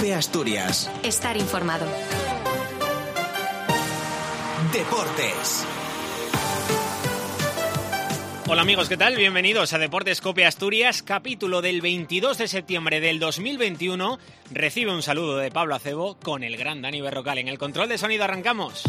COPE Asturias. Estar informado. Deportes. Hola amigos, ¿qué tal? Bienvenidos a Deportes COPE Asturias, capítulo del 22 de septiembre del 2021. Recibe un saludo de Pablo Acebo con el gran Dani Berrocal. En el control de sonido arrancamos.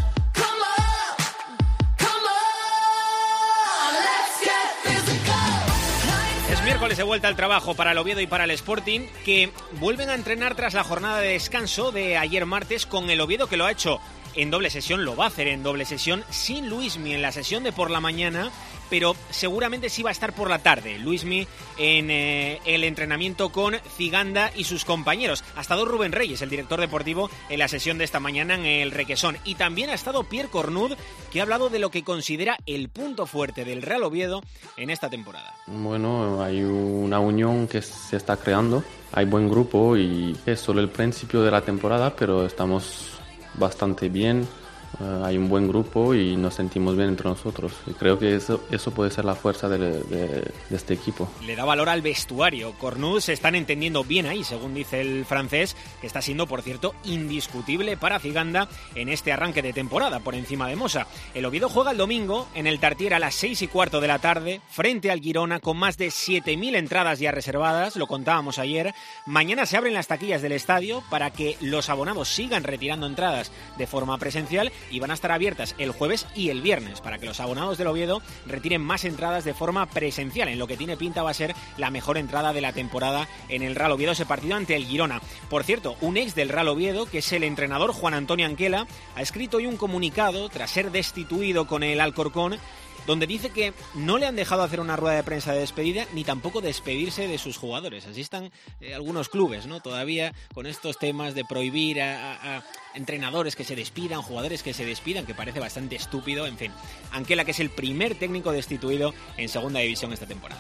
Es miércoles de vuelta al trabajo para el Oviedo y para el Sporting, que vuelven a entrenar tras la jornada de descanso de ayer martes, con el Oviedo que lo ha hecho en doble sesión, lo va a hacer en doble sesión, sin Luismi en la sesión de por la mañana, pero seguramente sí va a estar por la tarde Luismi en el entrenamiento con Ciganda y sus compañeros. Ha estado Rubén Reyes, el director deportivo, en la sesión de esta mañana en el Requesón, y también ha estado Pierre Cornud, que ha hablado de lo que considera el punto fuerte del Real Oviedo en esta temporada. Bueno, hay una unión que se está creando, hay buen grupo y es solo el principio de la temporada, pero estamos bastante bien, hay un buen grupo y nos sentimos bien entre nosotros, y creo que eso puede ser la fuerza de este equipo. Le da valor al vestuario. Cornud se están entendiendo bien ahí, según dice el francés, que está siendo, por cierto, indiscutible para Ciganda en este arranque de temporada, por encima de Mosa. El Oviedo juega el domingo en el Tartiere a las 6:15 de la tarde, frente al Girona, con más de 7.000 entradas ya reservadas, lo contábamos ayer. Mañana se abren las taquillas del estadio para que los abonados sigan retirando entradas de forma presencial, y van a estar abiertas el jueves y el viernes para que los abonados del Oviedo retiren más entradas de forma presencial, en lo que tiene pinta va a ser la mejor entrada de la temporada en el Real Oviedo, ese partido ante el Girona. Por cierto, un ex del Real Oviedo, que es el entrenador Juan Antonio Anquela, ha escrito hoy un comunicado tras ser destituido con el Alcorcón, donde dice que no le han dejado hacer una rueda de prensa de despedida ni tampoco despedirse de sus jugadores. Así están algunos clubes, ¿no? Todavía con estos temas de prohibir a entrenadores que se despidan, jugadores que se despidan, que parece bastante estúpido. En fin, Anquela, que es el primer técnico destituido en segunda división esta temporada.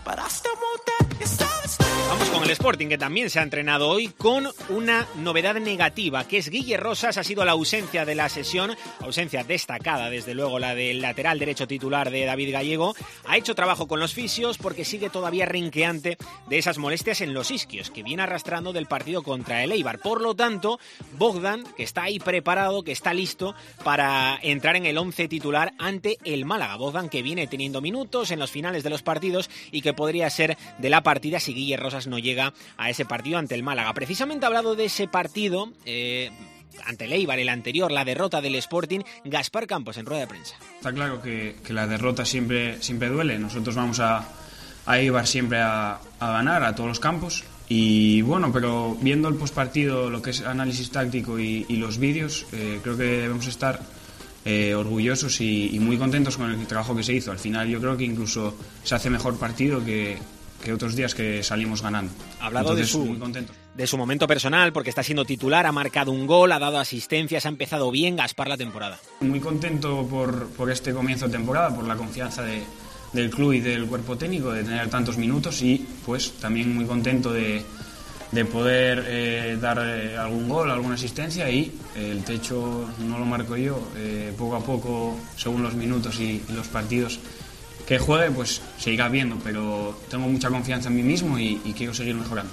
Vamos con el Sporting, que también se ha entrenado hoy con una novedad negativa, que es Guille Rosas. Ha sido la ausencia de la sesión, ausencia destacada, desde luego, la del lateral derecho titular de David Gallego. Ha hecho trabajo con los fisios porque sigue todavía renqueante de esas molestias en los isquios, que viene arrastrando del partido contra el Eibar. Por lo tanto, Bogdan, que está ahí preparado, que está listo para entrar en el 11 titular ante el Málaga. Bogdan, que viene teniendo minutos en los finales de los partidos y que podría ser de la partida si Guille Rosas no llega a ese partido ante el Málaga. Precisamente ha hablado de ese partido ante el Eibar, el anterior, la derrota del Sporting, Gaspar Campos en rueda de prensa. Está claro que la derrota siempre duele. Nosotros vamos a Eibar siempre a ganar a todos los campos. Y bueno, pero viendo el postpartido, lo que es análisis táctico y los vídeos, creo que debemos estar orgullosos y muy contentos con el trabajo que se hizo. Al final yo creo que incluso se hace mejor partido que otros días que salimos ganando. Ha hablado entonces, muy contentos de su momento personal, porque está siendo titular, ha marcado un gol, ha dado asistencias, ha empezado bien Gaspar la temporada. Muy contento por este comienzo de temporada, por la confianza del club y del cuerpo técnico, de tener tantos minutos, y pues también muy contento de poder dar algún gol, alguna asistencia, y el techo no lo marco yo, poco a poco, según los minutos y los partidos que juegue, pues se irá viendo, pero tengo mucha confianza en mí mismo y quiero seguir mejorando.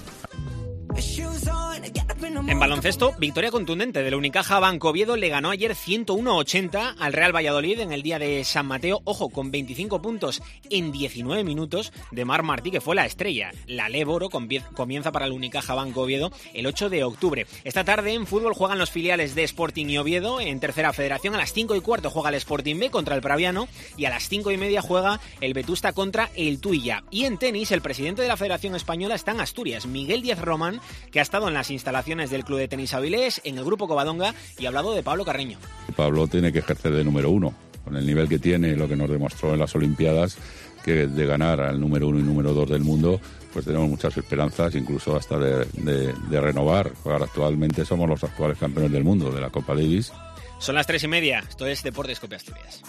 En baloncesto, victoria contundente del Unicaja. Banco Oviedo le ganó ayer 101-80 al Real Valladolid en el día de San Mateo, ojo, con 25 puntos en 19 minutos de Marc Martí, que fue la estrella. La Leboro comienza para el Unicaja Banco Oviedo el 8 de octubre. Esta tarde en fútbol juegan los filiales de Sporting y Oviedo en tercera federación. A las 5:15 juega el Sporting B contra el Praviano y a las 5:30 juega el Vetusta contra el Tuilla. Y en tenis, el presidente de la Federación Española está en Asturias, Miguel Díaz Román, que ha estado en las instalaciones del Club de Tenis Avilés, en el Grupo Covadonga, y ha hablado de Pablo Carreño. Pablo tiene que ejercer de número uno, con el nivel que tiene, lo que nos demostró en las Olimpiadas, que de ganar al número 1 y número 2 del mundo, pues tenemos muchas esperanzas, incluso hasta de renovar. Ahora actualmente somos los actuales campeones del mundo de la Copa Davis. Son las 3:30, esto es Deportes COPE Asturias.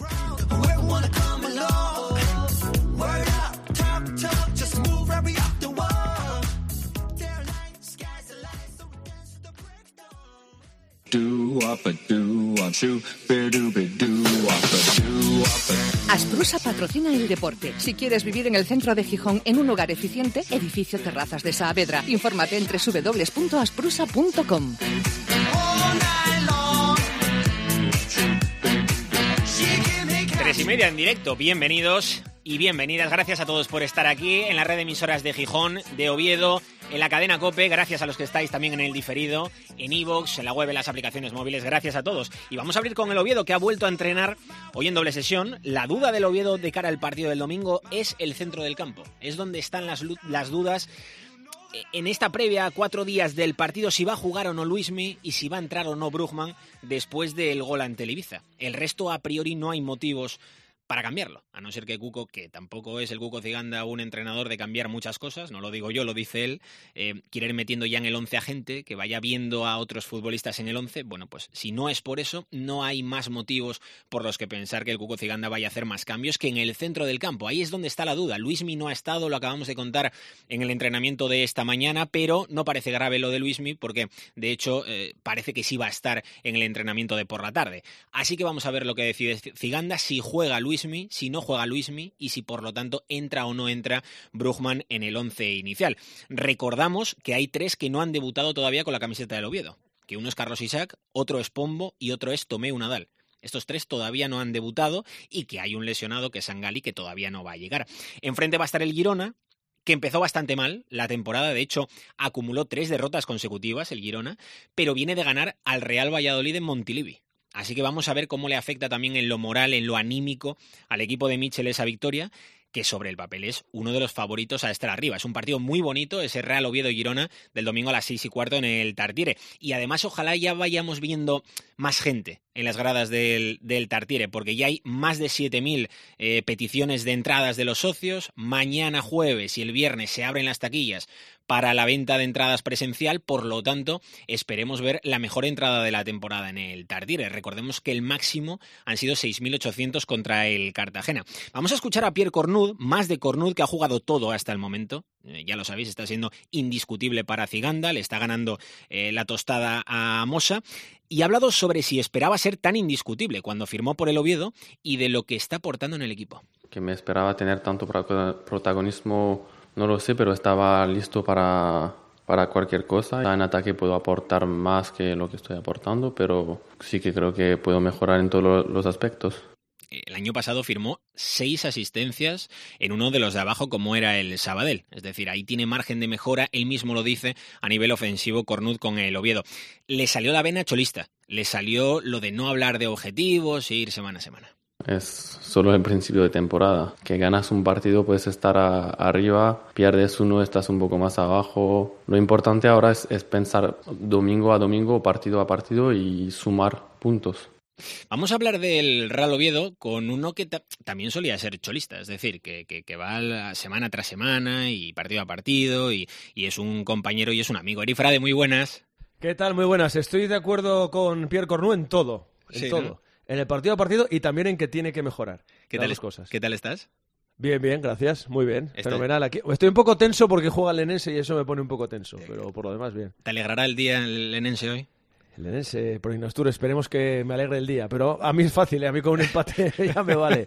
Do up a do up shoe, be do up a do Asprusa patrocina el deporte. Si quieres vivir en el centro de Gijón en un hogar eficiente, edificio Terrazas de Saavedra. Infórmate en www.asprusa.com. 3:30 en directo. Bienvenidos y bienvenidas. Gracias a todos por estar aquí en la red de emisoras de Gijón, de Oviedo, en la cadena COPE. Gracias a los que estáis también en el diferido, en iVoox, en la web, en las aplicaciones móviles. Gracias a todos. Y vamos a abrir con el Oviedo, que ha vuelto a entrenar hoy en doble sesión. La duda del Oviedo de cara al partido del domingo es el centro del campo. Es donde están las dudas en esta previa, 4 días del partido, si va a jugar o no Luismi y si va a entrar o no Brugman después del gol ante el Ibiza. El resto, a priori, no hay motivos para cambiarlo, a no ser que Cuco, que tampoco es el Cuco Ciganda un entrenador de cambiar muchas cosas, no lo digo yo, lo dice él, quiere ir metiendo ya en el 11 a gente, que vaya viendo a otros futbolistas en el 11. Bueno, pues si no es por eso, no hay más motivos por los que pensar que el Cuco Ciganda vaya a hacer más cambios que en el centro del campo. Ahí es donde está la duda. Luismi no ha estado, lo acabamos de contar en el entrenamiento de esta mañana, pero no parece grave lo de Luismi, porque de hecho parece que sí va a estar en el entrenamiento de por la tarde. Así que vamos a ver lo que decide Ciganda, si juega Luismi, si no juega Luismi y si por lo tanto entra o no entra Brugman en el 11 inicial. Recordamos que hay 3 que no han debutado todavía con la camiseta del Oviedo, que uno es Carlos Isaac, otro es Pombo y otro es Tomeu Nadal. Estos 3 todavía no han debutado y que hay un lesionado que es Sangali, que todavía no va a llegar. Enfrente va a estar el Girona, que empezó bastante mal la temporada. De hecho, acumuló 3 derrotas consecutivas el Girona, pero viene de ganar al Real Valladolid en Montilivi. Así que vamos a ver cómo le afecta también en lo moral, en lo anímico al equipo de Michel esa victoria, que sobre el papel es uno de los favoritos a estar arriba. Es un partido muy bonito, ese Real Oviedo-Girona del domingo a las 6:15 en el Tartiere. Y además ojalá ya vayamos viendo más gente en las gradas del Tartiere, porque ya hay más de 7.000 peticiones de entradas de los socios. Mañana jueves y el viernes se abren las taquillas para la venta de entradas presencial, por lo tanto, esperemos ver la mejor entrada de la temporada en el Tartiere. Recordemos que el máximo han sido 6.800 contra el Cartagena. Vamos a escuchar a Pierre Cornud, más de Cornud, que ha jugado todo hasta el momento. Ya lo sabéis, está siendo indiscutible para Ciganda, le está ganando la tostada a Mosa, y ha hablado sobre si esperaba ser tan indiscutible cuando firmó por el Oviedo y de lo que está aportando en el equipo. Que me esperaba tener tanto protagonismo, no lo sé, pero estaba listo para cualquier cosa. En ataque puedo aportar más que lo que estoy aportando, pero sí que creo que puedo mejorar en todos los aspectos. El año pasado firmó 6 asistencias en uno de los de abajo, como era el Sabadell. Es decir, ahí tiene margen de mejora, él mismo lo dice, a nivel ofensivo Cornud con el Oviedo. Le salió la vena cholista, le salió lo de no hablar de objetivos e ir semana a semana. Es solo el principio de temporada. Que ganas un partido, puedes estar arriba, pierdes uno, estás un poco más abajo. Lo importante ahora es pensar domingo a domingo, partido a partido y sumar puntos. Vamos a hablar del Real Oviedo con uno que también solía ser cholista, es decir, que va semana tras semana y partido a partido y es un compañero y es un amigo. Eri Frade, muy buenas. ¿Qué tal? Muy buenas. Estoy de acuerdo con Pierre Cornud en todo. En todo. ¿No? En el partido a partido y también en que tiene que mejorar. ¿Qué tal estás? Bien, gracias. Muy bien. Fenomenal. Aquí estoy un poco tenso porque juega el Lenense y eso me pone un poco tenso, pero por lo demás bien. ¿Te alegrará el día el Lenense hoy? El Lenense, por Inastur, esperemos que me alegre el día, pero a mí es fácil, a mí con un empate ya me vale.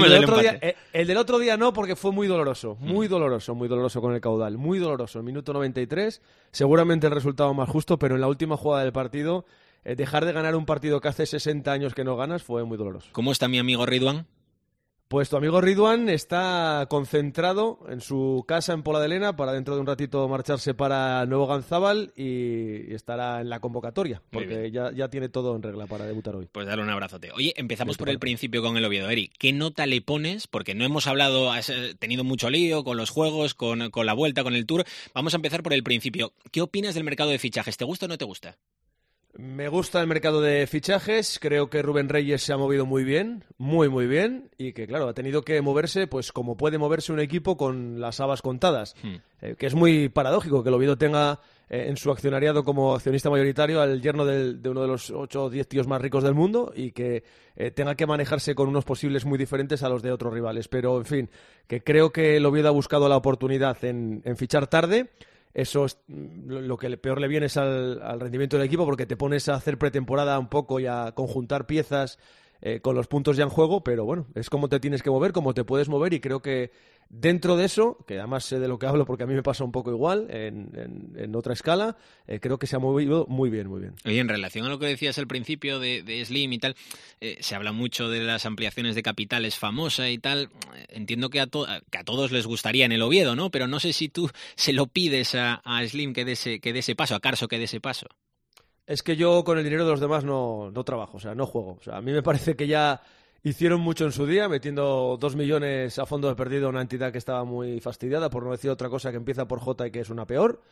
El del otro día no, porque fue muy doloroso con el caudal, muy doloroso. El minuto 93, seguramente el resultado más justo, pero en la última jugada del partido, dejar de ganar un partido que hace 60 años que no ganas fue muy doloroso. ¿Cómo está mi amigo Ridwan? Pues tu amigo Ridwan está concentrado en su casa en Pola de Lena para dentro de un ratito marcharse para Nuevo Ganzábal y estará en la convocatoria, porque ya tiene todo en regla para debutar hoy. Pues dale un abrazote. Oye, empezamos por el principio con el Oviedo. Eri, ¿qué nota le pones? Porque no hemos hablado, has tenido mucho lío con los juegos, con la vuelta, con el Tour. Vamos a empezar por el principio. ¿Qué opinas del mercado de fichajes? ¿Te gusta o no te gusta? Me gusta el mercado de fichajes, creo que Rubén Reyes se ha movido muy bien, muy bien, y que claro, ha tenido que moverse pues como puede moverse un equipo con las habas contadas, que es muy paradójico que el Oviedo tenga en su accionariado como accionista mayoritario al yerno de uno de los 8 o 10 tíos más ricos del mundo y que tenga que manejarse con unos posibles muy diferentes a los de otros rivales, pero en fin, que creo que el Oviedo ha buscado la oportunidad en fichar tarde. Eso es lo que peor le viene es al rendimiento del equipo, porque te pones a hacer pretemporada un poco y a conjuntar piezas con los puntos ya en juego, pero bueno, es como te tienes que mover, como te puedes mover, y creo que dentro de eso, que además sé de lo que hablo porque a mí me pasa un poco igual, en otra escala, creo que se ha movido muy bien, muy bien. Oye, en relación a lo que decías al principio de Slim y tal, se habla mucho de las ampliaciones de capitales famosa y tal. Entiendo que a todos les gustaría en el Oviedo, ¿no? Pero no sé si tú se lo pides a Slim que dé ese paso, a Carso que dé ese paso. Es que yo con el dinero de los demás no trabajo, o sea, no juego. O sea, a mí me parece que ya hicieron mucho en su día, metiendo 2 millones a fondo de perdido a una entidad que estaba muy fastidiada, por no decir otra cosa que empieza por J y que es una peor.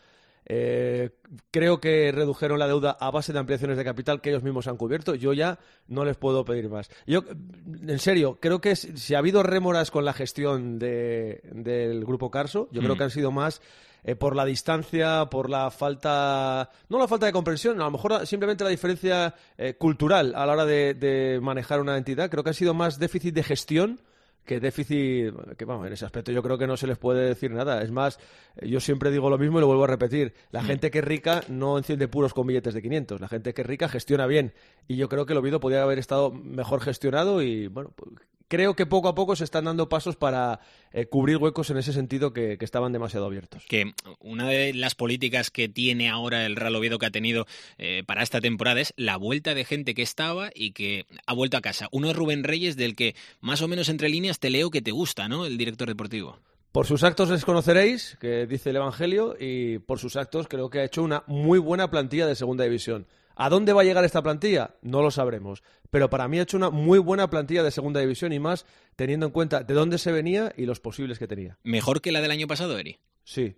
Creo que redujeron la deuda a base de ampliaciones de capital que ellos mismos han cubierto. Yo ya no les puedo pedir más. Yo, en serio, creo que si ha habido rémoras con la gestión del Grupo Carso, yo creo que han sido más por la distancia, por la falta... No la falta de comprensión, a lo mejor simplemente la diferencia cultural a la hora de manejar una entidad. Creo que ha sido más déficit de gestión que déficit, que vamos, en ese aspecto yo creo que no se les puede decir nada. Es más, yo siempre digo lo mismo y lo vuelvo a repetir. La gente que es rica no enciende puros con billetes de 500. La gente que es rica gestiona bien. Y yo creo que el Oviedo podría haber estado mejor gestionado y, bueno, pues, creo que poco a poco se están dando pasos para cubrir huecos en ese sentido que estaban demasiado abiertos. Que una de las políticas que tiene ahora el Real Oviedo, que ha tenido para esta temporada, es la vuelta de gente que estaba y que ha vuelto a casa. Uno es Rubén Reyes, del que más o menos entre líneas te leo que te gusta, ¿no? El director deportivo. Por sus actos les conoceréis, que dice el Evangelio, y por sus actos creo que ha hecho una muy buena plantilla de segunda división. ¿A dónde va a llegar esta plantilla? No lo sabremos. Pero para mí ha hecho una muy buena plantilla de segunda división, y más teniendo en cuenta de dónde se venía y los posibles que tenía. ¿Mejor que la del año pasado, Eri? Sí.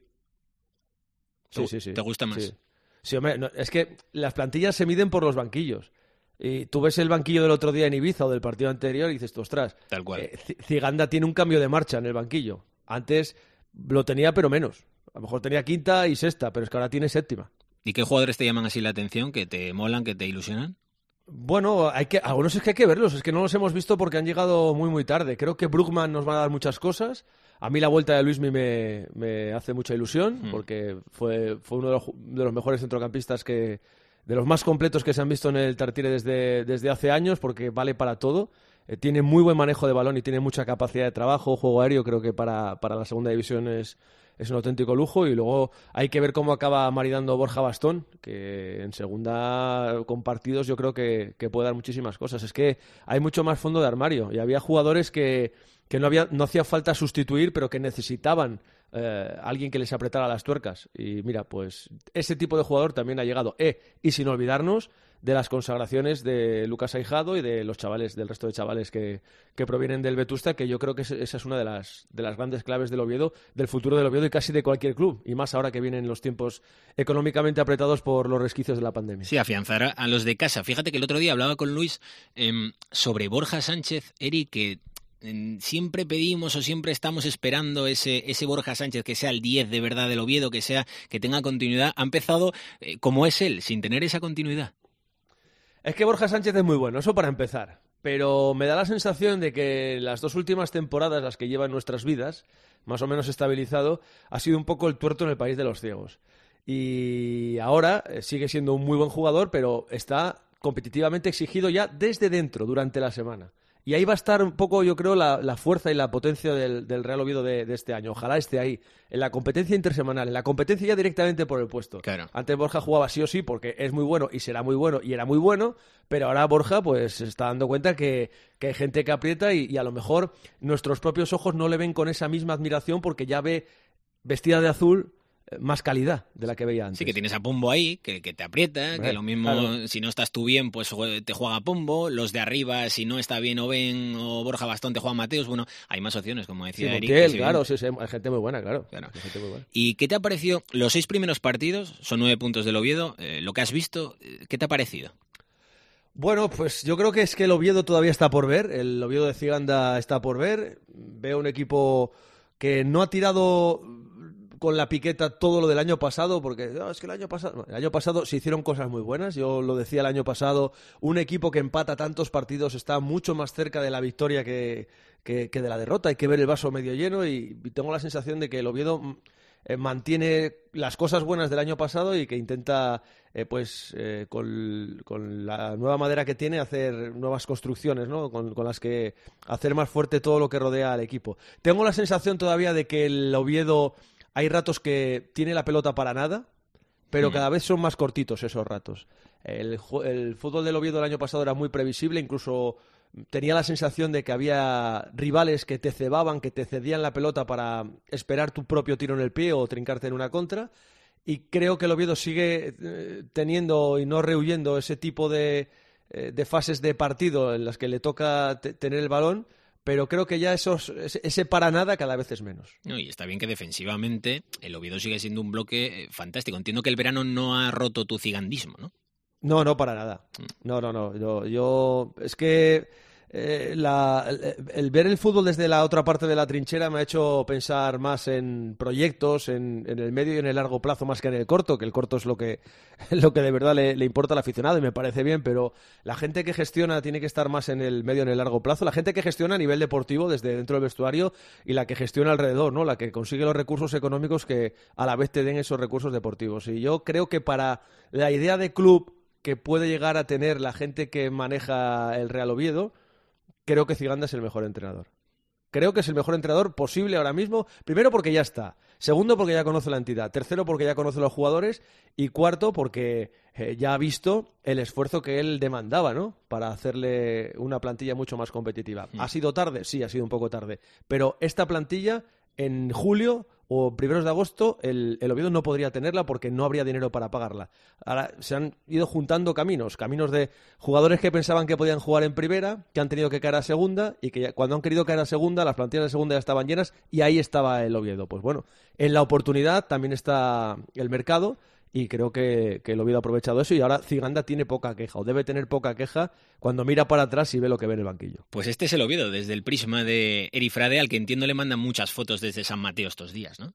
Sí. ¿Te gusta más? Sí, hombre, no, es que las plantillas se miden por los banquillos. Y tú ves el banquillo del otro día en Ibiza o del partido anterior y dices, ostras, tal cual. Ciganda tiene un cambio de marcha en el banquillo. Antes lo tenía, pero menos. A lo mejor tenía quinta y sexta, pero es que ahora tiene séptima. ¿Y qué jugadores te llaman así la atención, que te molan, que te ilusionan? Bueno, algunos es que hay que verlos, es que no los hemos visto porque han llegado muy muy tarde. Creo que Brugman nos va a dar muchas cosas. A mí la vuelta de Luismi me hace mucha ilusión, porque fue uno de los mejores centrocampistas, de los más completos que se han visto en el Tartiere desde hace años, porque vale para todo. Tiene muy buen manejo de balón y tiene mucha capacidad de trabajo, juego aéreo. Creo que para la segunda división es un auténtico lujo. Y luego hay que ver cómo acaba maridando Borja Bastón, que en segunda con partidos yo creo que puede dar muchísimas cosas. Es que hay mucho más fondo de armario y había jugadores que no hacía falta sustituir, pero que necesitaban alguien que les apretara las tuercas. Y mira, pues ese tipo de jugador también ha llegado. Y sin olvidarnos de las consagraciones de Lucas Aijado y de los chavales, del resto de chavales que provienen del Vetusta, que yo creo que esa es una de las grandes claves del Oviedo, del futuro del Oviedo y casi de cualquier club, y más ahora que vienen los tiempos económicamente apretados por los resquicios de la pandemia. Sí, afianzar a los de casa. Fíjate que el otro día hablaba con Luis sobre Borja Sánchez, Eri, que siempre pedimos o siempre estamos esperando ese Borja Sánchez que sea el 10 de verdad del Oviedo, que tenga continuidad. Ha empezado como es él, sin tener esa continuidad. Es que Borja Sánchez es muy bueno, eso para empezar. Pero me da la sensación de que las 2 últimas temporadas, las que lleva en nuestras vidas, más o menos estabilizado, ha sido un poco el tuerto en el país de los ciegos. Y ahora sigue siendo un muy buen jugador, pero está competitivamente exigido ya desde dentro, durante la semana. Y ahí va a estar un poco, yo creo, la fuerza y la potencia del Real Oviedo de este año. Ojalá esté ahí, en la competencia intersemanal, en la competencia ya directamente por el puesto. Claro. Antes Borja jugaba sí o sí porque es muy bueno y será muy bueno y era muy bueno, pero ahora Borja pues se está dando cuenta que hay gente que aprieta y a lo mejor nuestros propios ojos no le ven con esa misma admiración porque ya ve vestida de azul más calidad de la que veía antes. Sí, que tienes a Pombo ahí, que te aprieta, que lo mismo, claro. Si no estás tú bien, pues te juega Pombo, los de arriba, si no está bien Oben o Borja Bastón, te juega Mateus. Bueno, hay más opciones, como decía Eric. Montiel, claro, sí, hay gente muy buena, claro. Hay gente muy buena. ¿Y qué te ha parecido los 6 primeros partidos? Son 9 puntos del Oviedo, lo que has visto, ¿qué te ha parecido? Bueno, pues yo creo que es que el Oviedo todavía está por ver, el Oviedo de Ciganda está por ver. Veo un equipo que no ha tirado con la piqueta todo lo del año pasado, porque es que el año pasado se hicieron cosas muy buenas. Yo lo decía el año pasado, un equipo que empata tantos partidos está mucho más cerca de la victoria que de la derrota. Hay que ver el vaso medio lleno y tengo la sensación de que el Oviedo mantiene las cosas buenas del año pasado y que intenta, con la nueva madera que tiene, hacer nuevas construcciones, ¿no? Con las que hacer más fuerte todo lo que rodea al equipo. Tengo la sensación todavía de que el Oviedo hay ratos que tiene la pelota para nada, pero cada vez son más cortitos esos ratos. El fútbol del Oviedo el año pasado era muy previsible, incluso tenía la sensación de que había rivales que te cebaban, que te cedían la pelota para esperar tu propio tiro en el pie o trincarte en una contra, y creo que el Oviedo sigue teniendo y no rehuyendo ese tipo de fases de partido en las que le toca tener el balón, pero creo que ya ese para nada cada vez es menos. No, y está bien que defensivamente el Oviedo sigue siendo un bloque fantástico. Entiendo que el verano no ha roto tu cigandismo, ¿no? No, para nada. No. Yo es que el ver el fútbol desde la otra parte de la trinchera me ha hecho pensar más en proyectos, en el medio y en el largo plazo, más que en el corto, que el corto es lo que de verdad le importa al aficionado y me parece bien, pero la gente que gestiona tiene que estar más en el medio y en el largo plazo, la gente que gestiona a nivel deportivo desde dentro del vestuario y la que gestiona alrededor, ¿no? La que consigue los recursos económicos que a la vez te den esos recursos deportivos. Y yo creo que para la idea de club que puede llegar a tener la gente que maneja el Real Oviedo, creo que Ciganda es el mejor entrenador. Creo que es el mejor entrenador posible ahora mismo. Primero, porque ya está. Segundo, porque ya conoce la entidad. Tercero, porque ya conoce a los jugadores. Y cuarto, porque ya ha visto el esfuerzo que él demandaba, ¿no? Para hacerle una plantilla mucho más competitiva. ¿Ha sido tarde? Sí, ha sido un poco tarde. Pero esta plantilla, en julio o primeros de agosto, el Oviedo no podría tenerla porque no habría dinero para pagarla. Ahora se han ido juntando caminos de jugadores que pensaban que podían jugar en primera, que han tenido que caer a segunda y que cuando han querido caer a segunda, las plantillas de segunda ya estaban llenas y ahí estaba el Oviedo. Pues bueno, en la oportunidad también está el mercado y creo que el Oviedo ha aprovechado eso y ahora Ciganda tiene poca queja o debe tener poca queja cuando mira para atrás y ve lo que ve en el banquillo. Pues este es el Oviedo desde el prisma de Eri Frade, al que entiendo le mandan muchas fotos desde San Mateo estos días, ¿no?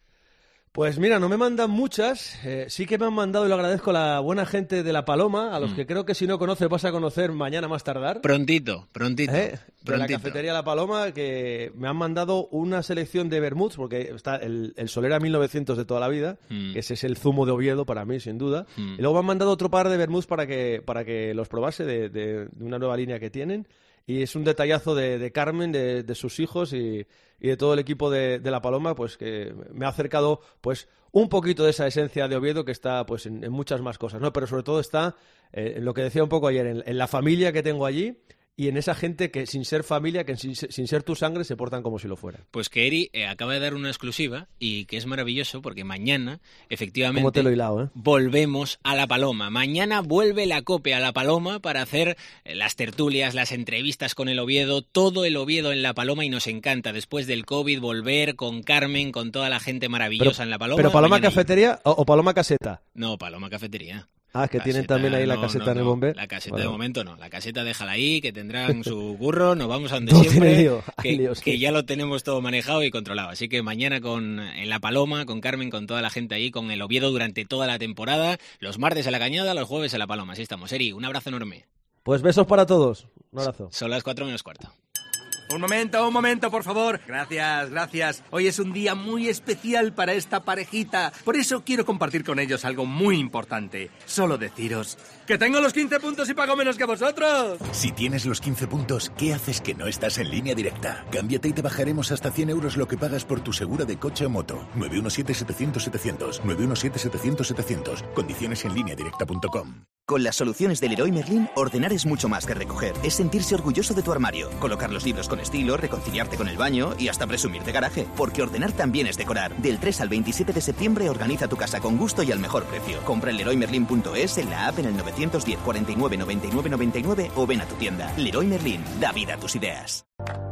Pues mira, no me mandan muchas, sí que me han mandado y lo agradezco a la buena gente de La Paloma, a los que creo que si no conoces vas a conocer mañana más tardar. Prontito. De la cafetería La Paloma, que me han mandado una selección de vermuts, porque está el Solera 1900 de toda la vida, que ese es el zumo de Oviedo para mí, sin duda. Y luego me han mandado otro par de vermuts para que los probase de una nueva línea que tienen. Y es un detallazo de Carmen, de sus hijos y de todo el equipo de La Paloma, pues que me ha acercado pues un poquito de esa esencia de Oviedo que está pues en muchas más cosas, ¿no? Pero sobre todo está en lo que decía un poco ayer, en la familia que tengo allí y en esa gente que sin ser familia, que sin ser tu sangre, se portan como si lo fueran. Pues que Eri acaba de dar una exclusiva y que es maravilloso porque mañana, efectivamente, ¿cómo te lo he hilado, volvemos a La Paloma. Mañana vuelve la COPE a La Paloma para hacer las tertulias, las entrevistas con el Oviedo, todo el Oviedo en La Paloma y nos encanta después del COVID volver con Carmen, con toda la gente maravillosa en La Paloma. ¿Pero Paloma Cafetería o Paloma Caseta? No, Paloma Cafetería. Ah, que tienen también ahí la caseta en el Bombé. La caseta de momento no. La caseta déjala ahí, que tendrán su curro, nos vamos a donde todo siempre. Tiene lío. Que ya lo tenemos todo manejado y controlado. Así que mañana en La Paloma, con Carmen, con toda la gente ahí, con el Oviedo durante toda la temporada. Los martes a La Cañada, los jueves a La Paloma. Así estamos. Eri, un abrazo enorme. Pues besos para todos. Un abrazo. Son las 4:45. Un momento, por favor. Gracias. Hoy es un día muy especial para esta parejita. Por eso quiero compartir con ellos algo muy importante. Solo deciros que tengo los 15 puntos y pago menos que vosotros. Si tienes los 15 puntos, ¿qué haces que no estás en Línea Directa? Cámbiate y te bajaremos hasta 100 euros lo que pagas por tu seguro de coche o moto. 917-700-700. 917-700-700. Condiciones en lineadirecta.com. Con las soluciones del Leroy Merlin, ordenar es mucho más que recoger. Es sentirse orgulloso de tu armario, colocar los libros con estilo, reconciliarte con el baño y hasta presumir de garaje. Porque ordenar también es decorar. Del 3 al 27 de septiembre organiza tu casa con gusto y al mejor precio. Compra en leroymerlin.es, en la app, en el 910 49 99 99 o ven a tu tienda. Leroy Merlin, da vida a tus ideas.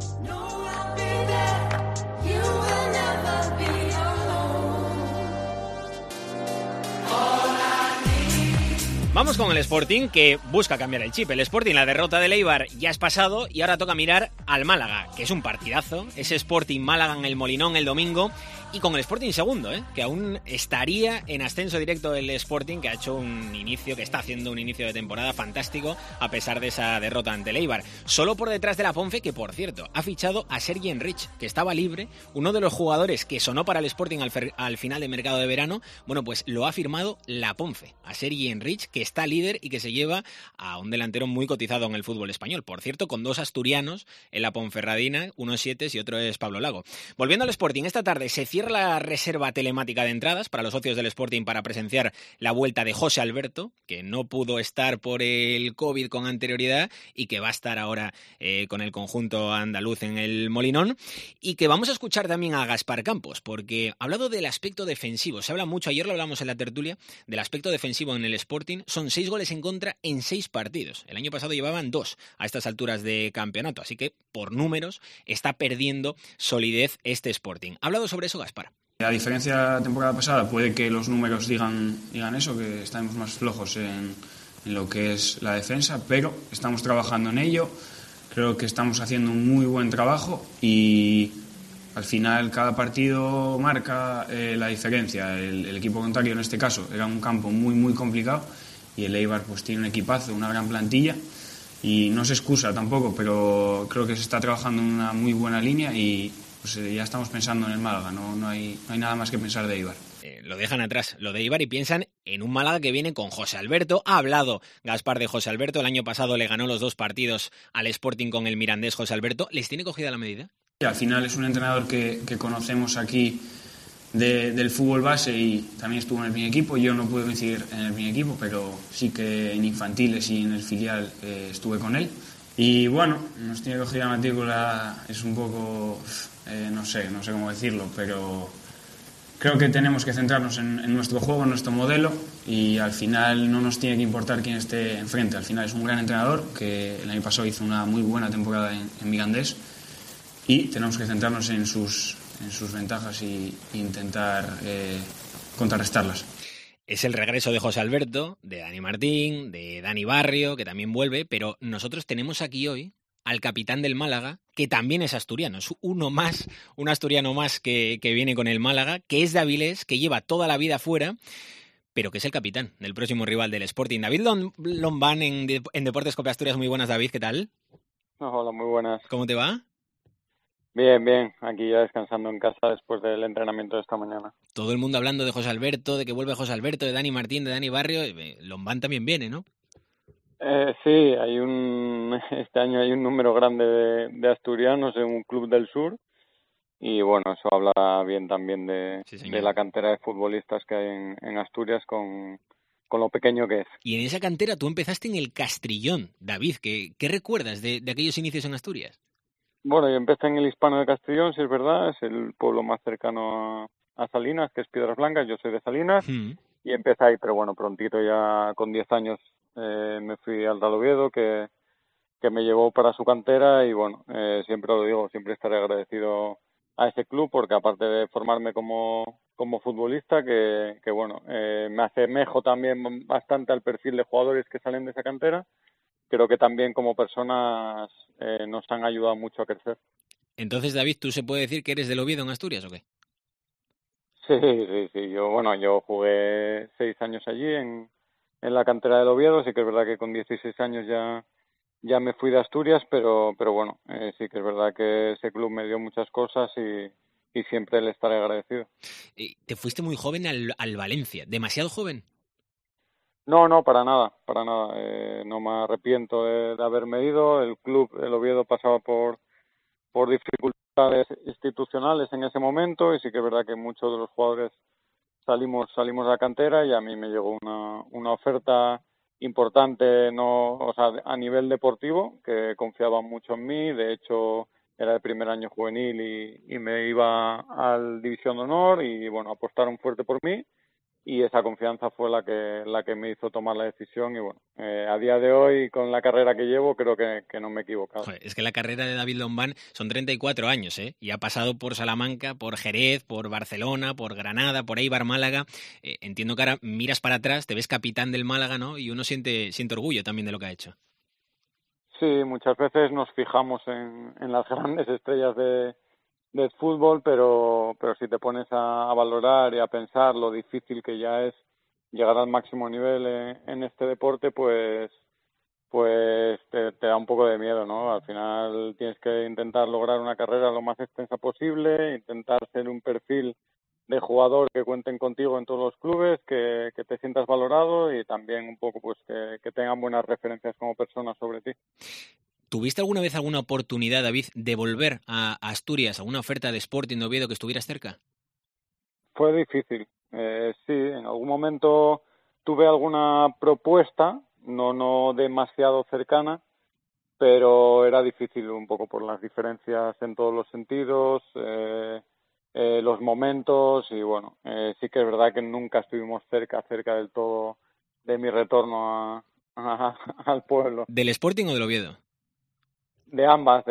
Vamos con el Sporting, que busca cambiar el chip. El Sporting, la derrota del Eibar ya es pasado y ahora toca mirar al Málaga, que es un partidazo. Ese Sporting Málaga en el Molinón el domingo. Y con el Sporting segundo, que aún estaría en ascenso directo el Sporting, que ha hecho que está haciendo un inicio de temporada fantástico a pesar de esa derrota ante el Eibar. Solo por detrás de la Ponfe, que por cierto, ha fichado a Sergi Enrich, que estaba libre, uno de los jugadores que sonó para el Sporting al final del mercado de verano. Bueno, pues lo ha firmado la Ponfe, a Sergi Enrich, que está líder y que se lleva a un delantero muy cotizado en el fútbol español. Por cierto, con 2 asturianos en la Ponferradina, uno es Sietes y otro es Pablo Lago. Volviendo al Sporting, esta tarde se cierra la reserva telemática de entradas para los socios del Sporting para presenciar la vuelta de José Alberto, que no pudo estar por el COVID con anterioridad y que va a estar ahora con el conjunto andaluz en el Molinón, y que vamos a escuchar también a Gaspar Campos, porque ha hablado del aspecto defensivo. Se habla mucho, ayer lo hablamos en la tertulia, del aspecto defensivo en el Sporting. Son 6 goles en contra en 6 partidos. El año pasado llevaban 2 a estas alturas de campeonato, así que por números está perdiendo solidez este Sporting. ¿Ha hablado sobre eso Gaspar? A diferencia de la temporada pasada, puede que los números digan eso, que estamos más flojos en lo que es la defensa, pero estamos trabajando en ello. Creo que estamos haciendo un muy buen trabajo y al final cada partido marca la diferencia. El equipo contrario en este caso era un campo muy muy complicado y el Eibar pues tiene un equipazo, una gran plantilla y no se excusa tampoco, pero creo que se está trabajando en una muy buena línea y pues ya estamos pensando en el Málaga, no hay nada más que pensar de Eibar. Lo dejan atrás, lo de Eibar, y piensan en un Málaga que viene con José Alberto. Ha hablado Gaspar de José Alberto, el año pasado le ganó los 2 partidos al Sporting con el Mirandés. José Alberto, ¿les tiene cogida la medida? Al final es un entrenador que conocemos aquí del fútbol base y también estuvo en el primer equipo. Yo no pude coincidir en el primer equipo, pero sí que en infantiles y en el filial estuve con él. Y bueno, nos tiene cogida la matrícula, es un poco, no sé cómo decirlo, pero creo que tenemos que centrarnos en nuestro juego, en nuestro modelo, y al final no nos tiene que importar quién esté enfrente. Al final es un gran entrenador que el año pasado hizo una muy buena temporada en Mirandés y tenemos que centrarnos en sus ventajas e intentar contrarrestarlas. Es el regreso de José Alberto, de Dani Martín, de Dani Barrio, que también vuelve, pero nosotros tenemos aquí hoy al capitán del Málaga, que también es asturiano. Es un asturiano más que viene con el Málaga, que es de Avilés, que lleva toda la vida fuera, pero que es el capitán del próximo rival del Sporting. David Lombán en Deportes Cope Asturias. Muy buenas, David, ¿qué tal? Hola, muy buenas. ¿Cómo te va? Bien, aquí ya descansando en casa después del entrenamiento de esta mañana. Todo el mundo hablando de José Alberto, de que vuelve José Alberto, de Dani Martín, de Dani Barrio. Lombán también viene, ¿no? Sí, este año hay un número grande de asturianos en un club del sur y bueno, eso habla bien también de la cantera de futbolistas que hay en Asturias con lo pequeño que es. Y en esa cantera tú empezaste en el Castrillón, David. ¿Qué recuerdas de aquellos inicios en Asturias? Bueno, yo empecé en el Hispano de Castrillón, si es verdad, es el pueblo más cercano a Salinas, que es Piedras Blancas. Yo soy de Salinas y empecé ahí, pero bueno, prontito ya con 10 años me fui al Real Oviedo, que me llevó para su cantera y bueno, siempre lo digo, siempre estaré agradecido a ese club porque aparte de formarme como futbolista, que bueno, me asemejo también bastante al perfil de jugadores que salen de esa cantera, creo que también como personas nos han ayudado mucho a crecer. Entonces, David, ¿tú se puede decir que eres del Oviedo en Asturias o qué? Sí. Yo jugué 6 años allí en la cantera del Oviedo. Sí que es verdad que con 16 años ya me fui de Asturias, pero bueno, sí que es verdad que ese club me dio muchas cosas y siempre le estaré agradecido. Te fuiste muy joven al Valencia, ¿demasiado joven? No, para nada. No me arrepiento de haberme ido. El club, el Oviedo, pasaba por dificultades institucionales en ese momento y sí que es verdad que muchos de los jugadores salimos a la cantera y a mí me llegó una oferta importante, a nivel deportivo, que confiaban mucho en mí. De hecho, era el primer año juvenil y me iba al División de Honor y bueno, apostaron fuerte por mí. Y esa confianza fue la que me hizo tomar la decisión y bueno, a día de hoy con la carrera que llevo creo que no me he equivocado. Joder, es que la carrera de David Lombán son 34 años, y ha pasado por Salamanca, por Jerez, por Barcelona, por Granada, por Eibar, Málaga. Entiendo que ahora miras para atrás, te ves capitán del Málaga, ¿no? Y uno siente orgullo también de lo que ha hecho. Sí, muchas veces nos fijamos en las grandes estrellas de fútbol, pero si te pones a valorar y a pensar lo difícil que ya es llegar al máximo nivel en este deporte, pues te da un poco de miedo, ¿no? Al final tienes que intentar lograr una carrera lo más extensa posible, intentar ser un perfil de jugador que cuenten contigo en todos los clubes, que te sientas valorado y también un poco pues que tengan buenas referencias como persona sobre ti. ¿Tuviste alguna vez alguna oportunidad, David, de volver a Asturias, a una oferta de Sporting de Oviedo que estuvieras cerca? Fue difícil. Sí, en algún momento tuve alguna propuesta, no demasiado cercana, pero era difícil un poco por las diferencias en todos los sentidos, los momentos y bueno, sí que es verdad que nunca estuvimos cerca del todo de mi retorno al pueblo. ¿Del Sporting o del Oviedo? De ambas.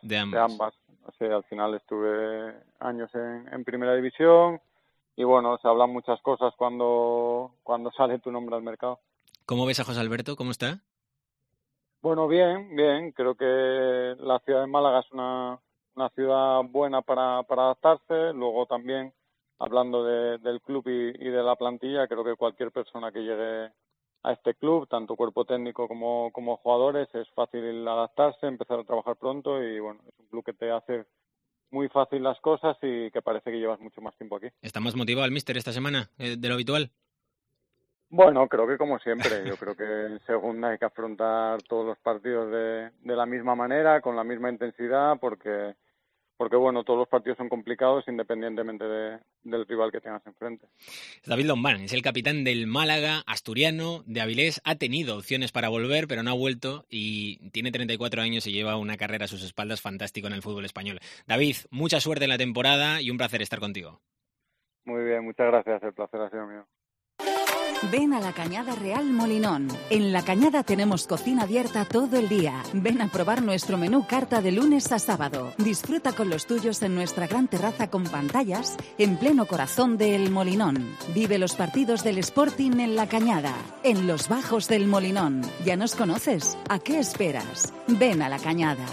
O sea, al final estuve años en primera división y bueno, se hablan muchas cosas cuando sale tu nombre al mercado. ¿Cómo ves a José Alberto? ¿Cómo está? Bueno, bien. Creo que la ciudad de Málaga es una ciudad buena para adaptarse. Luego también, hablando del club y de la plantilla, creo que cualquier persona que llegue a este club, tanto cuerpo técnico como jugadores, es fácil adaptarse, empezar a trabajar pronto y bueno, es un club que te hace muy fácil las cosas y que parece que llevas mucho más tiempo aquí. ¿Está más motivado el míster esta semana de lo habitual? Bueno, creo que como siempre, yo creo que en segunda hay que afrontar todos los partidos de la misma manera, con la misma intensidad, porque bueno, todos los partidos son complicados independientemente del rival que tengas enfrente. David Lombán es el capitán del Málaga, asturiano, de Avilés. Ha tenido opciones para volver, pero no ha vuelto y tiene 34 años y lleva una carrera a sus espaldas fantástico en el fútbol español. David, mucha suerte en la temporada y un placer estar contigo. Muy bien, muchas gracias. El placer ha sido mío. Ven a la Cañada Real Molinón. En la Cañada tenemos cocina abierta todo el día. Ven a probar nuestro menú carta de lunes a sábado. Disfruta con los tuyos en nuestra gran terraza con pantallas en pleno corazón del Molinón. Vive los partidos del Sporting en la Cañada, en los bajos del Molinón. ¿Ya nos conoces? ¿A qué esperas? Ven a la Cañada.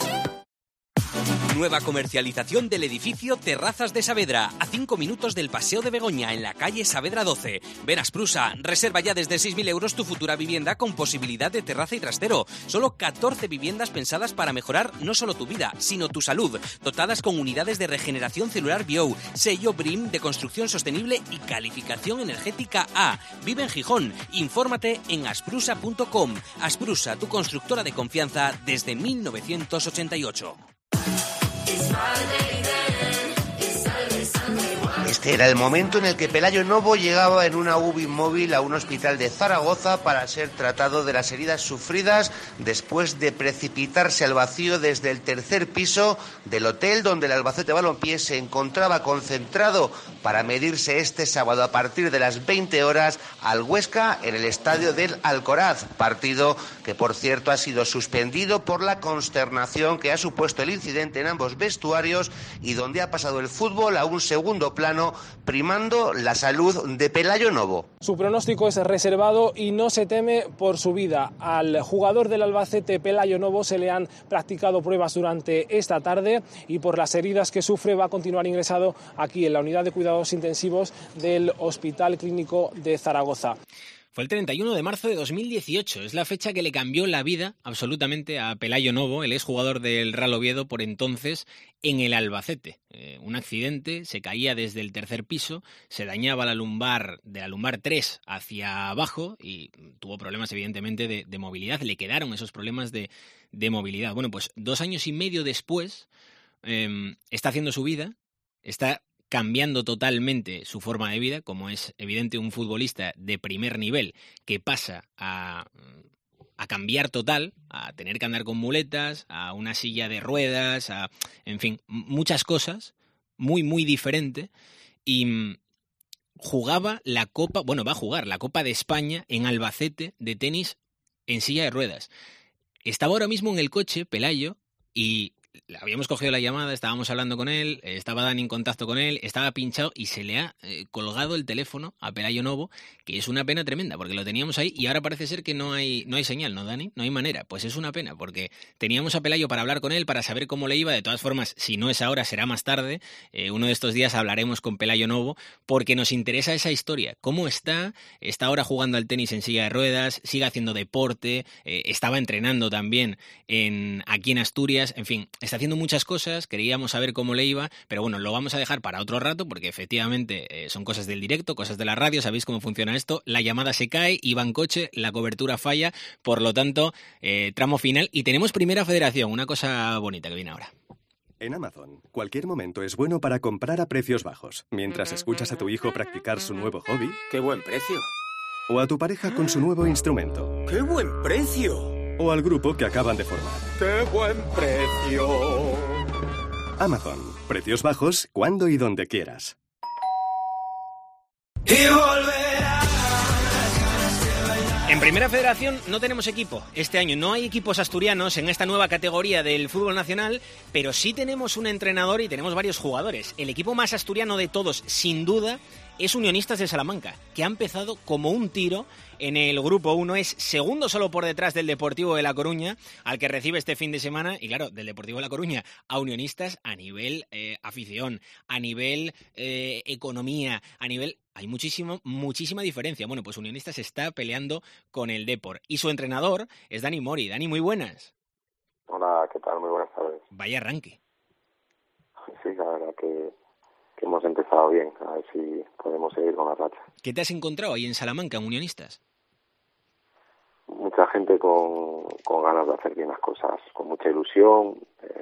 Nueva comercialización del edificio Terrazas de Saavedra, a 5 minutos del Paseo de Begoña, en la calle Saavedra 12. Ven a Sprusa, reserva ya desde 6.000 euros tu futura vivienda con posibilidad de terraza y trastero. Solo 14 viviendas pensadas para mejorar no solo tu vida, sino tu salud. Dotadas con unidades de regeneración celular Bio, sello BREEAM de construcción sostenible y calificación energética A. Vive en Gijón. Infórmate en asprusa.com. Asprusa, tu constructora de confianza desde 1988. Este era el momento en el que Pelayo Novo llegaba en una UBI móvil a un hospital de Zaragoza para ser tratado de las heridas sufridas después de precipitarse al vacío desde el tercer piso del hotel donde el Albacete Balompié se encontraba concentrado para medirse este sábado a partir de las 20 horas al Huesca en el estadio del Alcoraz, partido que por cierto ha sido suspendido por la consternación que ha supuesto el incidente en ambos vestuarios y donde ha pasado el fútbol a un segundo plano, primando la salud de Pelayo Novo. Su pronóstico es reservado y no se teme por su vida. Al jugador del Albacete, Pelayo Novo, se le han practicado pruebas durante esta tarde y por las heridas que sufre va a continuar ingresado aquí en la unidad de cuidados intensivos del Hospital Clínico de Zaragoza. Fue el 31 de marzo de 2018, es la fecha que le cambió la vida absolutamente a Pelayo Novo, el exjugador del Real Oviedo por entonces en el Albacete. Un accidente, se caía desde el tercer piso, se dañaba la lumbar, de la lumbar 3 hacia abajo y tuvo problemas evidentemente de movilidad, le quedaron esos problemas de movilidad. Bueno, pues 2 años y medio después está haciendo su vida, está cambiando totalmente su forma de vida, como es evidente un futbolista de primer nivel que pasa a cambiar total, a tener que andar con muletas, a una silla de ruedas, en fin, muchas cosas, muy, muy diferente, y jugaba la Copa, bueno, va a jugar la Copa de España en Albacete de tenis en silla de ruedas. Estaba ahora mismo en el coche, Pelayo, y habíamos cogido la llamada, estábamos hablando con él, estaba Dani en contacto con él, estaba pinchado y se le ha colgado el teléfono a Pelayo Novo, que es una pena tremenda, porque lo teníamos ahí y ahora parece ser que no hay señal, ¿no, Dani? No hay manera. Pues es una pena, porque teníamos a Pelayo para hablar con él, para saber cómo le iba. De todas formas, si no es ahora, será más tarde. Uno de estos días hablaremos con Pelayo Novo, porque nos interesa esa historia. ¿Cómo está? Está ahora jugando al tenis en silla de ruedas, sigue haciendo deporte, estaba entrenando también aquí en Asturias, en fin, está haciendo muchas cosas, queríamos saber cómo le iba, pero bueno, lo vamos a dejar para otro rato, porque efectivamente son cosas del directo, cosas de la radio, sabéis cómo funciona esto, la llamada se cae, iba en coche, la cobertura falla, por lo tanto, tramo final, y tenemos Primera Federación, una cosa bonita que viene ahora. En Amazon, cualquier momento es bueno para comprar a precios bajos, mientras escuchas a tu hijo practicar su nuevo hobby. ¡Qué buen precio! O a tu pareja con su nuevo instrumento. ¡Qué buen precio! O al grupo que acaban de formar. ¡Qué buen precio! Amazon, precios bajos cuando y donde quieras. Y volverá. En Primera Federación no tenemos equipo. Este año no hay equipos asturianos en esta nueva categoría del fútbol nacional, pero sí tenemos un entrenador y tenemos varios jugadores. El equipo más asturiano de todos, sin duda, es Unionistas de Salamanca, que ha empezado como un tiro en el Grupo 1, es segundo solo por detrás del Deportivo de La Coruña, al que recibe este fin de semana, y claro, del Deportivo de La Coruña a Unionistas a nivel afición, a nivel economía, a nivel... Hay muchísima diferencia. Bueno, pues Unionistas está peleando con el Depor, y su entrenador es Dani Mori. Dani, muy buenas. Hola, ¿qué tal? Muy buenas tardes. Vaya arranque. Sí, la verdad que hemos empezado bien, a ver si podemos seguir con la racha. ¿Qué te has encontrado ahí en Salamanca, en Unionistas? Mucha gente con ganas de hacer bien las cosas, con mucha ilusión,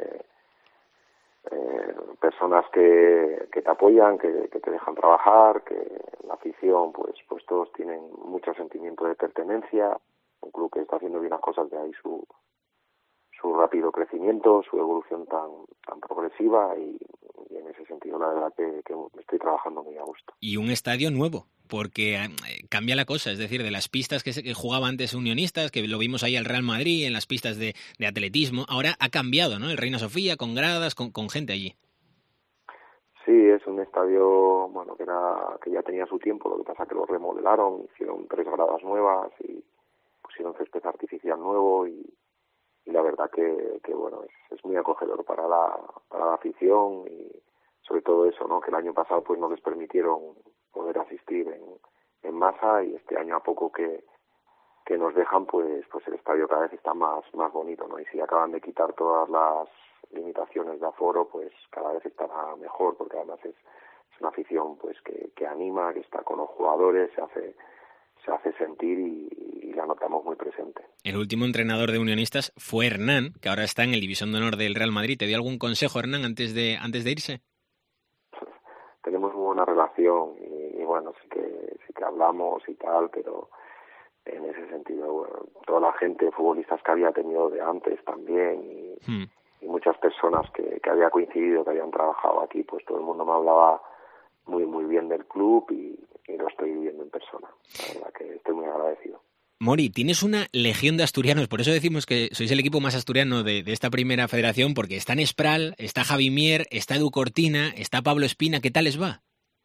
personas que te apoyan, que te dejan trabajar, que la afición, pues todos tienen mucho sentimiento de pertenencia, un club que está haciendo bien las cosas, de ahí su rápido crecimiento, su evolución tan progresiva, y en ese sentido la verdad que estoy trabajando muy a gusto. Y un estadio nuevo, porque cambia la cosa, es decir, de las pistas que jugaba antes Unionistas, que lo vimos ahí al Real Madrid, en las pistas de atletismo, ahora ha cambiado, ¿no? El Reina Sofía, con gradas, con gente allí. Sí, es un estadio, bueno, que ya tenía su tiempo, lo que pasa que lo remodelaron, hicieron 3 gradas nuevas y pusieron césped artificial nuevo, y la verdad que bueno, es muy acogedor para la afición, y sobre todo eso, ¿no? Que el año pasado pues no les permitieron poder asistir en masa, y este año a poco que nos dejan, pues el estadio cada vez está más bonito, ¿no? Y si acaban de quitar todas las limitaciones de aforo, pues cada vez estará mejor, porque además es una afición pues que anima, que está con los jugadores, se hace sentir y la notamos muy presente. El último entrenador de Unionistas fue Hernán, que ahora está en el División de Honor del Real Madrid. ¿Te dio algún consejo, Hernán, antes de irse? Tenemos muy buena relación y bueno, sí que hablamos y tal, pero en ese sentido, bueno, toda la gente, futbolistas que había tenido de antes también, y muchas personas que había coincidido, que habían trabajado aquí, pues todo el mundo me hablaba muy bien del club, y lo estoy viviendo en persona. La verdad que estoy muy agradecido. Mori, tienes una legión de asturianos, por eso decimos que sois el equipo más asturiano de esta Primera Federación, porque está Nespral, está Javi Mier, está Edu Cortina, está Pablo Espina. ¿Qué tal les va?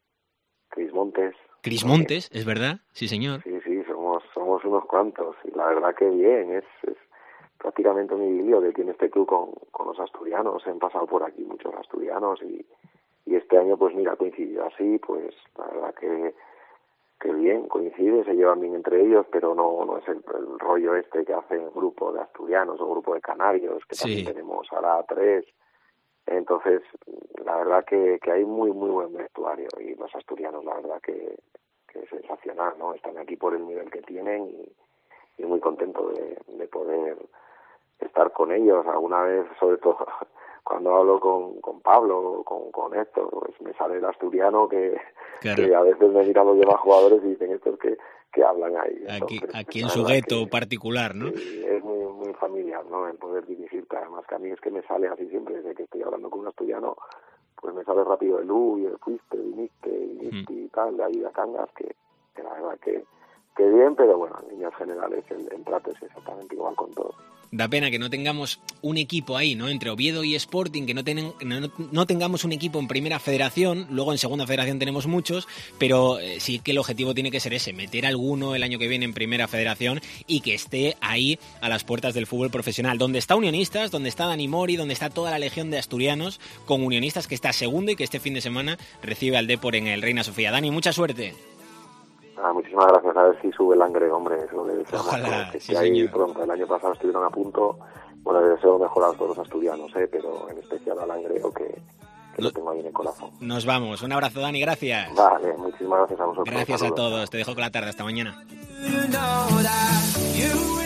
Cris Montes, ¿es verdad? Sí, señor. Sí, somos unos cuantos, y la verdad que bien, es prácticamente un idilio que tiene este club con los asturianos. Han pasado por aquí muchos asturianos, y este año pues mira, coincidió así, pues la verdad que bien, coincide, se llevan bien entre ellos, pero no es el rollo este que hace el grupo de asturianos o grupo de canarios, que también tenemos ahora 3. Entonces, la verdad que hay muy buen vestuario, y los asturianos, la verdad que es sensacional, ¿no? Están aquí por el nivel que tienen, y muy contento de poder estar con ellos. Alguna vez, sobre todo cuando hablo con Pablo, con Héctor, pues me sale el asturiano que a veces me miran los demás jugadores y dicen estos que hablan ahí. Entonces, aquí en su gueto particular, ¿no? Es muy familiar, ¿no? El poder dirigirte, además que a mí es que me sale así siempre, desde que estoy hablando con un asturiano, pues me sale rápido el y el fuiste, viniste y tal, de ahí a Cangas, que la verdad que bien, pero bueno, en líneas generales el trato es exactamente igual con todos. Da pena que no tengamos un equipo ahí, ¿no? Entre Oviedo y Sporting, que no tengamos un equipo en Primera Federación. Luego en Segunda Federación tenemos muchos, pero sí que el objetivo tiene que ser ese, meter alguno el año que viene en Primera Federación y que esté ahí a las puertas del fútbol profesional. Donde está Unionistas, donde está Dani Mori, donde está toda la legión de asturianos, con Unionistas que está segundo y que este fin de semana recibe al Depor en el Reina Sofía. Dani, mucha suerte. Muchísimas gracias, a ver si sube el Langre, hombre, es lo que deseamos. Ojalá, que sí, ahí señor. pronto, el año pasado estuvieron a punto, bueno, les deseo mejor a todos los asturianos, pero en especial al Langre, que lo tengo ahí en el corazón. Nos vamos, un abrazo, Dani, gracias. Vale, muchísimas gracias a vosotros. Gracias a Saludos. todos, te dejo con la tarde, hasta mañana. You know that you